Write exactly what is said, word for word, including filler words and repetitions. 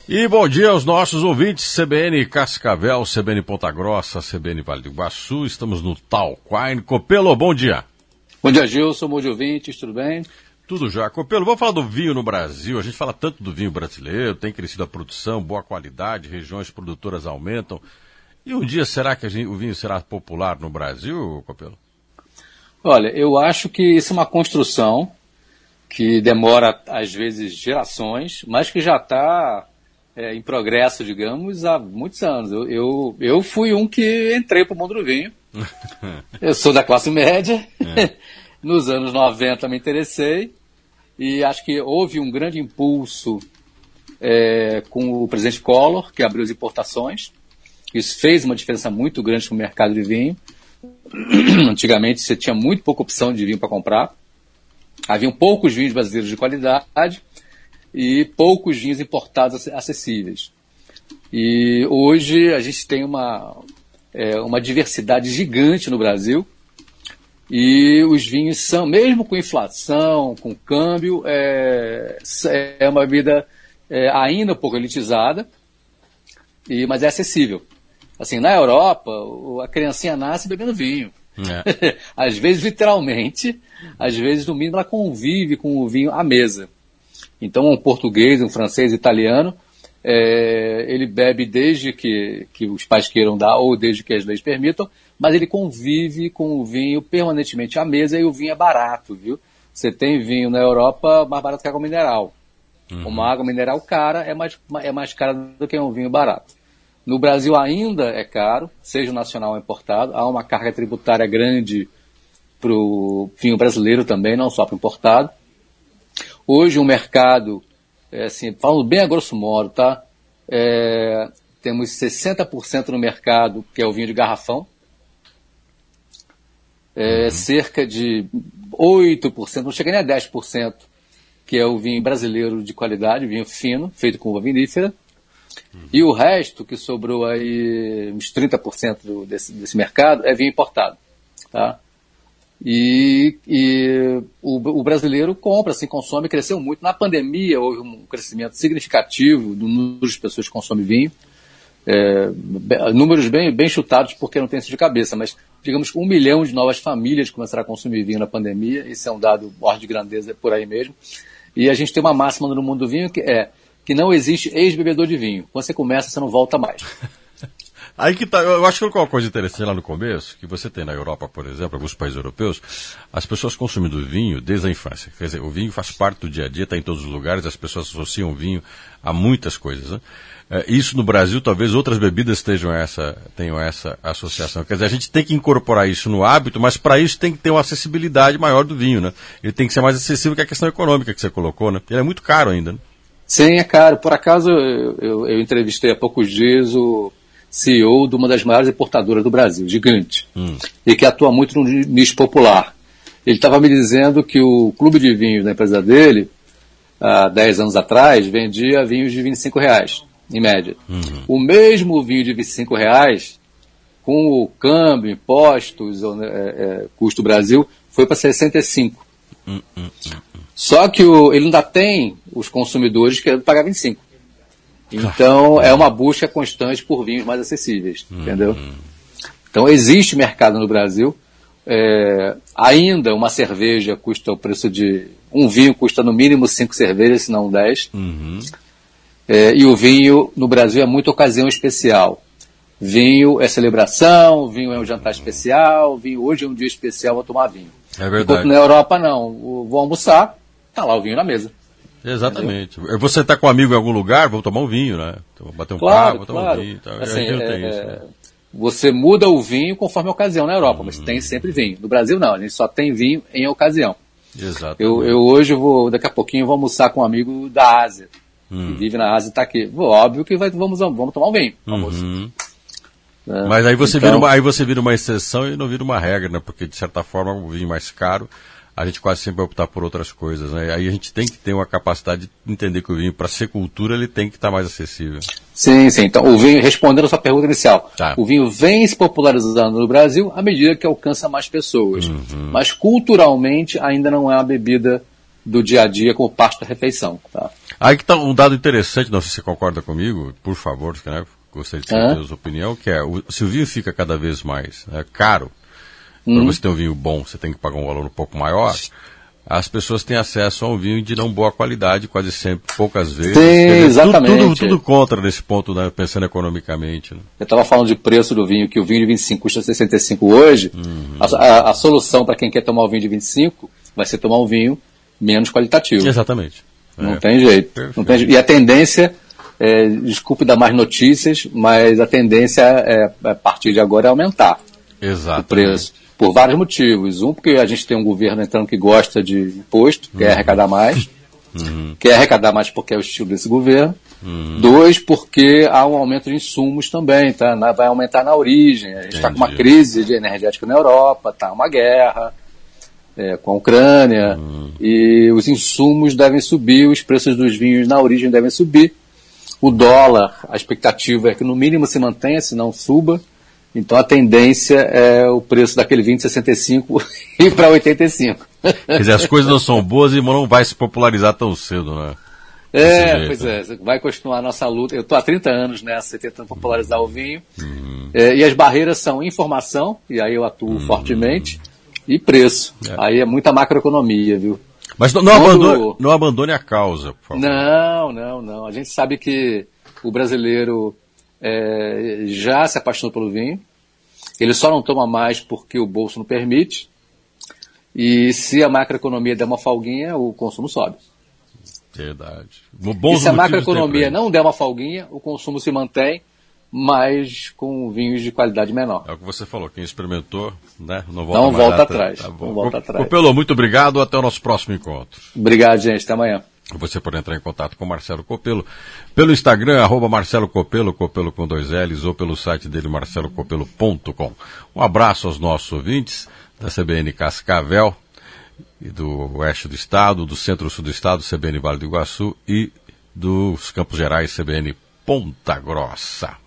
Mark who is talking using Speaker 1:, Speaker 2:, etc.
Speaker 1: E bom dia aos nossos ouvintes, C B N Cascavel, C B N Ponta Grossa, C B N Vale do Iguaçu, estamos no Talquine. Copelo, bom dia.
Speaker 2: Bom dia, Gilson, bom dia, ouvintes, tudo bem?
Speaker 1: Tudo já. Copelo, vamos falar do vinho no Brasil. A gente fala tanto do vinho brasileiro, tem crescido a produção, boa qualidade, regiões produtoras aumentam. E um dia, será que a gente, o vinho será popular no Brasil, Copelo?
Speaker 2: Olha, eu acho que isso é uma construção que demora, às vezes, gerações, mas que já está é, em progresso, digamos, há muitos anos. Eu, eu, eu fui um que entrei para o mundo do vinho. Eu sou da classe média. É. Nos anos noventa me interessei e acho que houve um grande impulso é, com o presidente Collor, que abriu as importações. Isso fez uma diferença muito grande no mercado de vinho. Antigamente você tinha muito pouca opção de vinho para comprar. Haviam poucos vinhos brasileiros de qualidade e poucos vinhos importados acessíveis. E hoje a gente tem uma, é, uma diversidade gigante no Brasil. E os vinhos são, mesmo com inflação, com câmbio, é, é uma bebida é, ainda um pouco elitizada, e, mas é acessível. Assim, na Europa, a criancinha nasce bebendo vinho. É. Às vezes, literalmente, às vezes, no mínimo, ela convive com o vinho à mesa. Então, um português, um francês, um italiano, é, ele bebe desde que, que os pais queiram dar ou desde que as leis permitam, mas ele convive com o vinho permanentemente à mesa e o vinho é barato, viu? Você tem vinho na Europa mais barato que água mineral. Uhum. Uma água mineral cara é mais, é mais cara do que um vinho barato. No Brasil ainda é caro, seja o nacional ou importado. Há uma carga tributária grande para o vinho brasileiro também, não só para o importado. Hoje o mercado, é assim, falando bem a grosso modo, tá? É, temos sessenta por cento no mercado, que é o vinho de garrafão. É, uhum. Cerca de oito por cento, não chega nem a dez por cento, que é o vinho brasileiro de qualidade, vinho fino, feito com uva vinífera. Uhum. E o resto, que sobrou aí uns trinta por cento desse, desse mercado, é vinho importado. Tá? E, e o, o brasileiro compra, assim, consome, cresceu muito. Na pandemia houve um crescimento significativo do número de pessoas que consomem vinho. É, números bem, bem chutados porque não tem isso de cabeça, mas digamos que um milhão de novas famílias começaram a consumir vinho na pandemia. Isso é um dado ordem de grandeza por aí mesmo. E a gente tem uma máxima no mundo do vinho que é que não existe ex-bebedor de vinho. Quando você começa, você não volta mais.
Speaker 1: Aí que tá, eu acho que uma coisa interessante lá no começo, que você tem na Europa, por exemplo, alguns países europeus, as pessoas consumindo vinho desde a infância. Quer dizer, o vinho faz parte do dia a dia, está em todos os lugares, as pessoas associam o vinho a muitas coisas, né? É, isso no Brasil, talvez outras bebidas estejam essa, tenham essa associação. Quer dizer, a gente tem que incorporar isso no hábito, mas para isso tem que ter uma acessibilidade maior do vinho, né? Ele tem que ser mais acessível que a questão econômica que você colocou, né? Ele é muito caro ainda, né?
Speaker 2: Sim, é caro. Por acaso, eu, eu, eu entrevistei há poucos dias o C E O de uma das maiores importadoras do Brasil, gigante, hum. e que atua muito no nicho popular. Ele estava me dizendo que o clube de vinhos da empresa dele, há dez anos atrás, vendia vinhos de vinte e cinco reais, em média. Uhum. O mesmo vinho de vinte e cinco reais, com o câmbio, impostos, é, é, custo Brasil, foi para sessenta e cinco. Uhum. Uhum. Só que o, ele ainda tem os consumidores querendo pagar vinte e cinco. Então, é uma busca constante por vinhos mais acessíveis, uhum. entendeu? Então, existe mercado no Brasil. É, ainda uma cerveja custa o preço de... Um vinho custa no mínimo cinco cervejas, se não dez. Uhum. É, e o vinho no Brasil é muito ocasião especial. Vinho é celebração, vinho é um jantar especial, vinho hoje é um dia especial, vou tomar vinho.
Speaker 1: É verdade.
Speaker 2: Enquanto na Europa, não. Vou almoçar, tá lá o vinho na mesa.
Speaker 1: Exatamente. Entendeu? Você está com um amigo em algum lugar, vou tomar um vinho, né? Vou bater um
Speaker 2: claro,
Speaker 1: papo, vou tomar
Speaker 2: claro.
Speaker 1: um vinho. Tá?
Speaker 2: Assim,
Speaker 1: não
Speaker 2: é,
Speaker 1: tem isso, né?
Speaker 2: Você muda o vinho conforme a ocasião na Europa, hum. mas tem sempre vinho. No Brasil, não. A gente só tem vinho em ocasião.
Speaker 1: Exatamente.
Speaker 2: Eu, eu hoje, vou, daqui a pouquinho, vou almoçar com um amigo da Ásia, hum. que vive na Ásia e está aqui. Óbvio que vai, vamos, vamos tomar um vinho.
Speaker 1: Uhum. É, mas aí você, então... vira uma, aí você vira uma exceção e não vira uma regra, né? Porque, de certa forma, o vinho mais caro, a gente quase sempre vai optar por outras coisas, né? Aí a gente tem que ter uma capacidade de entender que o vinho, para ser cultura, ele tem que estar mais acessível.
Speaker 2: Sim, sim. Então, o vinho, respondendo a sua pergunta inicial,
Speaker 1: tá.
Speaker 2: O vinho vem se popularizando no Brasil à medida que alcança mais pessoas. Uhum. Mas, culturalmente, ainda não é uma bebida do dia a dia como parte da refeição, tá?
Speaker 1: Aí que está um dado interessante, não sei se você concorda comigo, por favor, né? Gostaria de saber a sua opinião, que é, o, se o vinho fica cada vez mais é, caro, hum. para você ter um vinho bom, você tem que pagar um valor um pouco maior, as pessoas têm acesso a um vinho de não boa qualidade, quase sempre, poucas vezes.
Speaker 2: Sim, dizer, exatamente.
Speaker 1: Tudo, tudo, tudo contra nesse ponto, né, pensando economicamente. Né?
Speaker 2: Eu estava falando de preço do vinho, que o vinho de vinte e cinco custa sessenta e cinco hoje. Uhum. A, a, a solução para quem quer tomar o vinho de vinte e cinco vai ser tomar um vinho menos qualitativo.
Speaker 1: Exatamente.
Speaker 2: Não
Speaker 1: é.
Speaker 2: tem jeito. Não tem jeito. E a tendência, é, desculpe dar mais notícias, mas a tendência é, a partir de agora é aumentar
Speaker 1: Exatamente.
Speaker 2: o preço. Por vários motivos. Um, porque a gente tem um governo entrando que gosta de imposto, quer uhum. arrecadar mais. Uhum. Quer arrecadar mais porque é o estilo desse governo. Uhum. Dois, porque há um aumento de insumos também, tá? Vai aumentar na origem. A gente está com uma crise energética na Europa, está uma guerra é, com a Ucrânia, uhum. e os insumos devem subir, os preços dos vinhos na origem devem subir. O dólar, a expectativa é que no mínimo se mantenha, se não suba. Então a tendência é o preço daquele vinho de sessenta e cinco ir para oitenta e cinco.
Speaker 1: Quer dizer, as coisas não são boas e não vai se popularizar tão cedo, né?
Speaker 2: É, pois é, vai continuar a nossa luta. Eu estou há trinta anos nessa, tentando popularizar o vinho. Uhum. É, e as barreiras são informação, e aí eu atuo uhum. fortemente, e preço. É. Aí é muita macroeconomia, viu?
Speaker 1: Mas não, não, Quando... abandone, não abandone a causa, por favor.
Speaker 2: Não, não, não. A gente sabe que o brasileiro... É, já se apaixonou pelo vinho, ele só não toma mais porque o bolso não permite, e se a macroeconomia der uma folguinha, o consumo sobe.
Speaker 1: Verdade.
Speaker 2: Bons e se a macroeconomia não der uma folguinha, o consumo se mantém, mas com vinhos de qualidade menor.
Speaker 1: É o que você falou, quem experimentou, né, não volta,
Speaker 2: não
Speaker 1: mais
Speaker 2: volta
Speaker 1: atrás.
Speaker 2: atrás.
Speaker 1: Tá
Speaker 2: não volta atrás.
Speaker 1: Copelo, muito obrigado, até o nosso próximo encontro.
Speaker 2: Obrigado, gente, até amanhã.
Speaker 1: Você pode entrar em contato com o Marcelo Copelo pelo Instagram, arroba Marcelo Copelo, Copelo com dois L's, ou pelo site dele, marcelo copelo ponto com. Um abraço aos nossos ouvintes da C B N Cascavel, e do oeste do estado, do centro-sul do estado, C B N Vale do Iguaçu, e dos Campos Gerais, C B N Ponta Grossa.